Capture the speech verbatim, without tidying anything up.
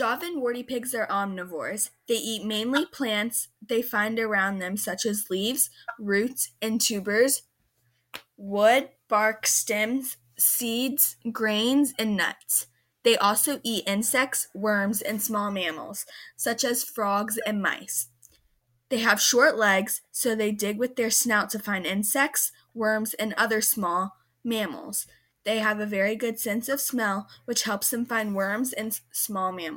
Javan warty pigs are omnivores. They eat mainly plants they find around them, such as leaves, roots, and tubers, wood, bark, stems, seeds, grains, and nuts. They also eat insects, worms, and small mammals, such as frogs and mice. They have short legs, so they dig with their snout to find insects, worms, and other small mammals. They have a very good sense of smell, which helps them find worms and small mammals.